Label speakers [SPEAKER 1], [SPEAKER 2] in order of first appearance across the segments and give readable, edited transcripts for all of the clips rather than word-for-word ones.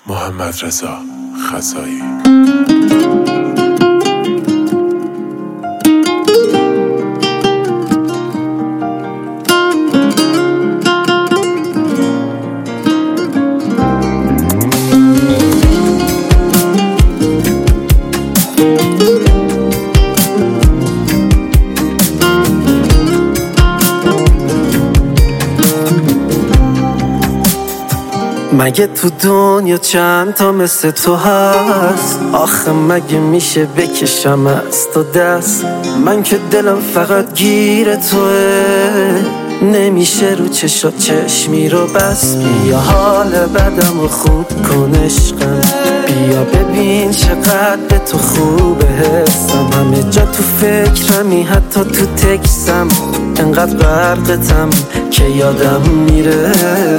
[SPEAKER 1] محمدرضا خزایی.
[SPEAKER 2] مگه تو دنیا چند تا مثل تو هست؟ آخه مگه میشه بکشم از تو دست؟ من که دلم فقط گیر توه، نمیشه رو چشات چشمی رو بس. بیا حال بدم رو خوب کن عشقم، بیا ببین چقدر به تو خوبه حسم. همه جا تو فکرمی حتی تو تکسم، انقدر غرقتم که یادم میره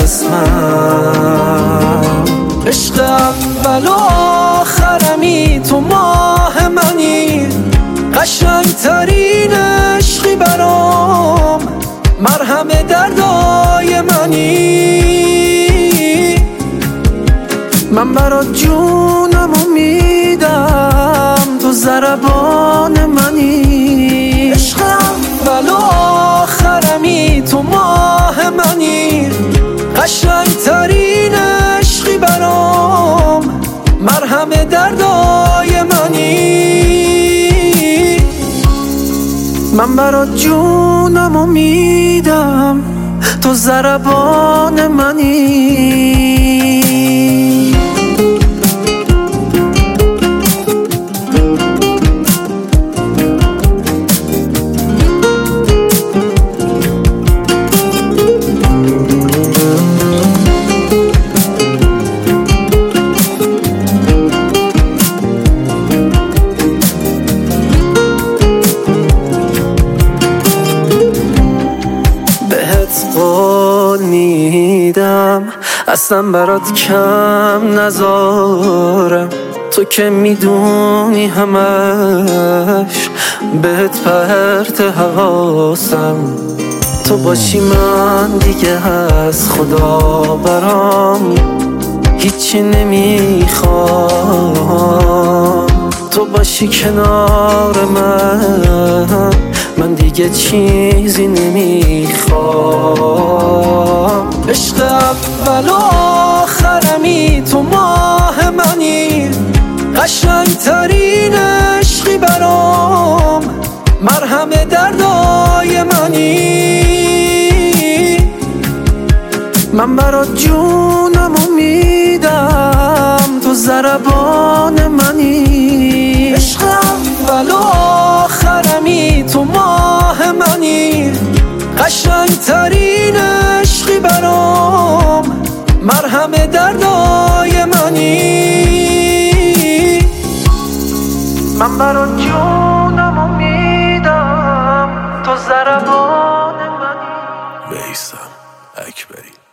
[SPEAKER 2] اسمم. عشق اول و آخرمی تو ماه منی، قشنگترین عشقی برام، مرهم دردای منی. من برات جونمو میدم، تو ضربان منی. عشق اول و آخرمی تو ماه منی، قشنگترین عشقی برام، مرهم دردای منی. من برات جونمو میدم، تو ضربان منی. قول میدم اصلا برات کم نذارم، تو که میدونی همش بهت پرت حواسم. تو باشی من دیگه از خدا برام هیچی نمیخوام. تو باشی کنار من دیگه چیزی نمیخوام. عشق اول و آخرمی تو ماه منی، قشنگترین عشقی برام، مرهم دردای منی. من برات جونمو میدم، تو ضربان منی. عشق اول و آخرمی تو ماه منی، قشنگترین عشقی برام، مرهم دردای منی. من برات جونمو میدم، تو ضربان منی.
[SPEAKER 1] میثم اکبری.